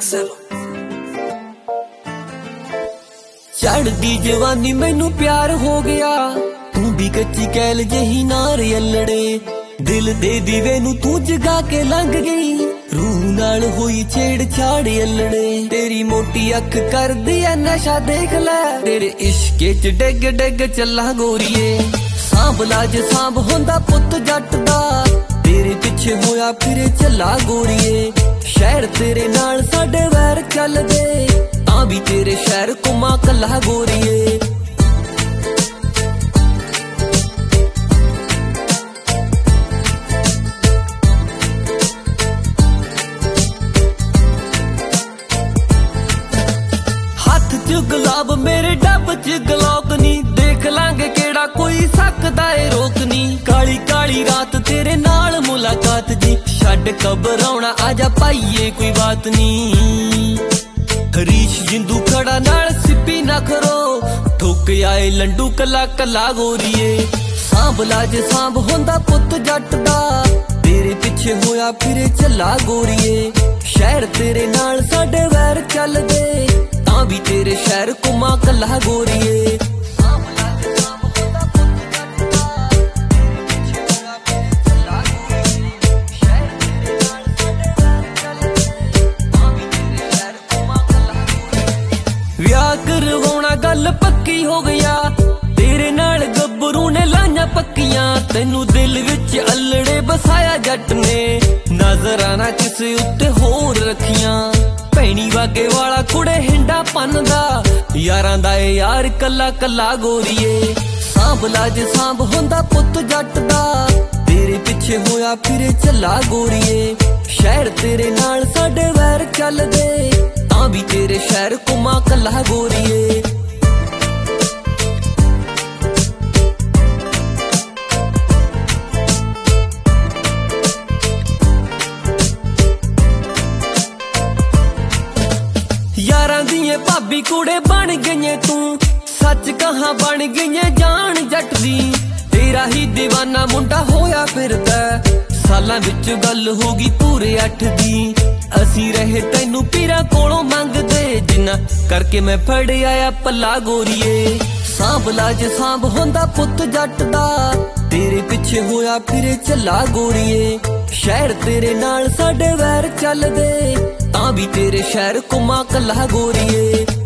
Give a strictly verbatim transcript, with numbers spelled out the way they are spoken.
Mixer चढ़दी जवानी मैनू प्यार हो गया तू भी कच्ची कैल जही नार अल्लड़े दिल दे दीवे नू तू जगा के लंघ गई रूह नाल होई छेड़ छाड़ अल्लड़े तेरी मोटी अख कर दिया नशा देख लै तेरे इश्के च डिग डिग चला गोरीए सांभ लाज सांभ होंदा पुत जट दा तेरे पिछे होया फिरे चला गोरीए शहर तेरे नाल साडे वैर चल दे तां भी तेरे शहर घुमा कला गोरीए गुलाब मेरे डब च गलौक नी देख लांगे केड़ा कोई सकदा ए रोक नी काली काली रात तेरे नाल मुलाकात जी छड्ड घबराउणा आजा पाईए कोई बात नी हरीश जिंदू खड़ा नाल सिप्पी ना खरो ठोक आए लंडू कला कला गोरीए सांभ लाज सांभ होंदा पुत जट दा तेरे पिछे होया फिरे चला गोरीए शहर तेरे नाल साडे वैर चल दे भी तेरे शहर घुमा कला गोरीए विआह करवाउणा गल पक्की हो गया तेरे नाल गब्बरू ने लाइयां पक्कियां तैनू दिल विच अल्लड़े बसाया जट ने नजरां ना किसे उत्ते होर रखियां भैनी वागे वाला कुड़े हिंडा पनदा यारां दा ए यार कला कला गोरीए सांभ लाज सांभ होंदा पुत जट दा तेरे पिछे होया फिरे चला गोरीए शहर तेरे नाल साडे वैर चल दे तां भी तेरे शहर घुमा कला गोरीए यारां दिए भाभी कुड़े बन गई तू सच कहां बन गई जान जट दी तेरा ही दीवाना मुंडा होया फिरदा सालां विच गल होगी पूरे अठ दी असी रहे तैनू पीरा कोलों मंगदे जिन्ना करके मैं फड़ आया पला गोरीए सांभ लाज सांभ होंदा पुत जट दा तेरे पिछे होया फिरे चला गोरीए शहर तेरे नाल साडे वैर चल दे तां भी तेरे शहर घुमा कला गोरीए।